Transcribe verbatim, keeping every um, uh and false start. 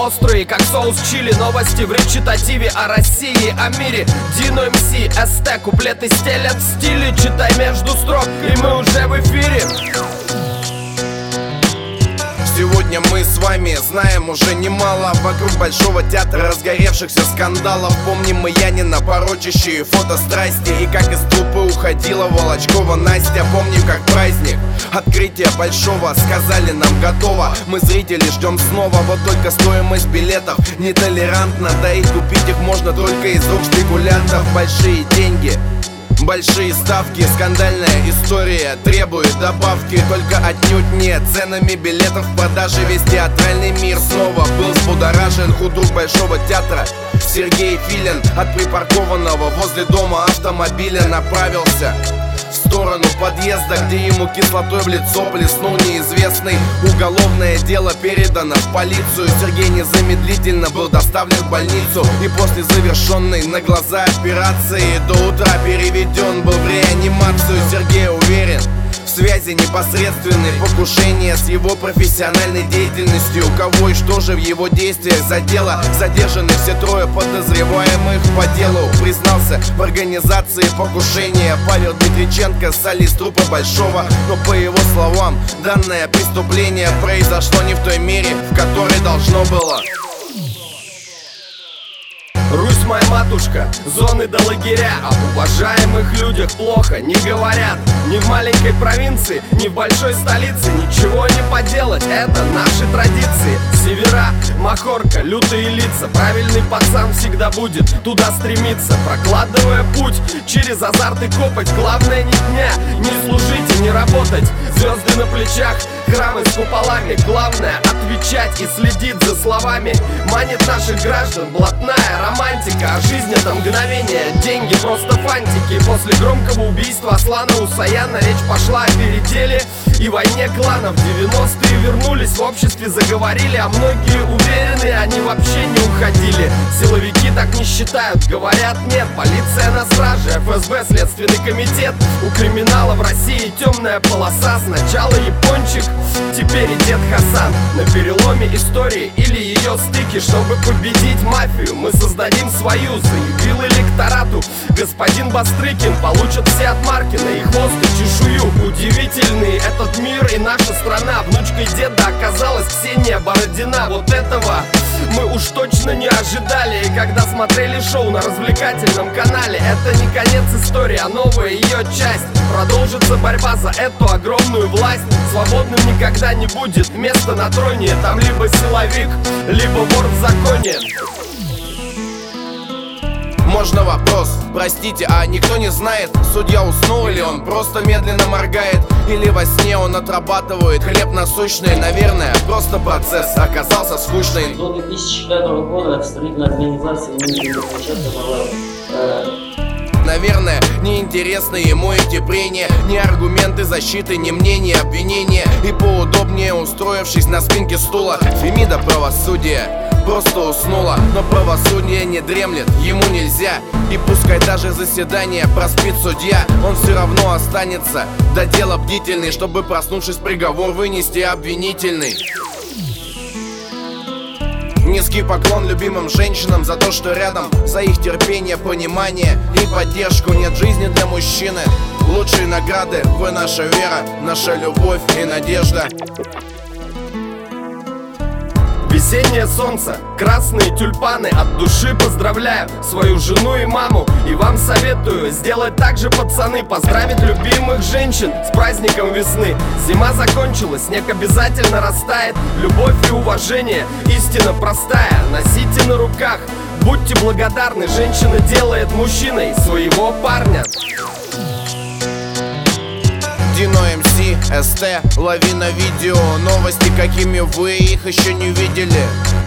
острые, как соус чили. Новости в речитативе о России, о мире. Дино МС, СТ, куплеты стелят в стиле. Читай между строк, и мы уже в эфире. Сегодня мы с вами знаем уже немало вокруг Большого театра разгоревшихся скандалов. Помним мы Янина, порочащие фото страсти, и как из трупы уходила Волочкова Настя. Помним, как праздник открытия Большого сказали нам готово. Мы зрители ждем снова, вот только стоимость билетов нетолерантна. Да и купить их можно только из рук спекулянтов. Большие деньги, большие ставки, скандальная история требует добавки. Только отнюдь не ценами билетов в продаже. Весь театральный мир снова был взбудоражен. Худрук Большого театра Сергей Филин от припаркованного возле дома автомобиля направился в сторону подъезда, где ему кислотой в лицо плеснул неизвестный. Уголовное дело передано в полицию. Сергей незамедлительно был доставлен в больницу и после завершенной на глаза операции до утра переведен был в реанимацию. Сергей уверен в связи непосредственной покушения с его профессиональной деятельностью. Кого и что же в его действиях задело? Задержаны все трое подозреваемых по делу. Признался в организации покушения Павел Дмитриченко, солист труппы Большого. Но по его словам, данное преступление произошло не в той мере, в которой должно было. Русь моя матушка, зоны до лагеря. Об уважаемых людях плохо не говорят. Ни в маленькой провинции, ни в большой столице. Ничего не поделать, это наши традиции. Севера, махорка, лютые лица. Правильный пацан всегда будет туда стремиться, прокладывая путь через азарт и копоть. Главное не дня, не служить и не работать. Звезды на плечах, храмы с куполами. Главное отвечать и следить за словами. Манит наших граждан блатная романтика, а жизнь это мгновение, деньги просто фантики. После громкого убийства Аслана Усаяна речь пошла о переделе и войне кланов. девяностые вернулись в обществе, заговорили, а многие уверены, они вообще не уходили. Силовики так не считают, говорят нет. Полиция на страже, эф эс бэ, Следственный комитет. У криминала в России темная полоса. Сначала япончик, теперь и дед Хасан. На переломе истории или ее стыки. Чтобы победить мафию, мы создадим свою. Заявил электорату господин Бастрыкин. Получат все от Маркина и хвост и чешую. Удивительный этот мир и наша страна. Внучкой деда оказалась Ксения Бородина. Вот этого мы уж точно не ожидали. И когда смотрели шоу на развлекательном канале, это не конец истории, а новая ее часть. Продолжится борьба за эту огромную власть. Свободным никогда не будет места на троне. Там либо силовик, либо вор в законе. Можно вопрос? Простите, а никто не знает, судья уснул или он просто медленно моргает? Или во сне он отрабатывает хлеб насущный? Наверное, просто процесс оказался скучный. До две тысячи пятого года строительная организация имени была э... Наверное, неинтересны ему эти прения, ни аргументы защиты, ни мнения обвинения. И поудобнее устроившись на спинке стула, Фемида правосудия просто уснула. Но правосудие не дремлет, ему нельзя. И пускай даже заседание проспит судья, он все равно останется до дела бдительный, чтобы, проснувшись, приговор вынести обвинительный. Низкий поклон любимым женщинам за то, что рядом, за их терпение, понимание и поддержку. Нет жизни для мужчины лучшей награды. Вы наша вера, наша любовь и надежда. Весеннее солнце, красные тюльпаны. От души поздравляю свою жену и маму. И вам советую сделать так же, пацаны. Поздравить любимых женщин с праздником весны. Зима закончилась, снег обязательно растает. Любовь и уважение, истина простая. Носите на руках, будьте благодарны. Женщина делает мужчиной своего парня. Дино МС, СТ, Лавина видео. Новости, какими вы их еще не видели.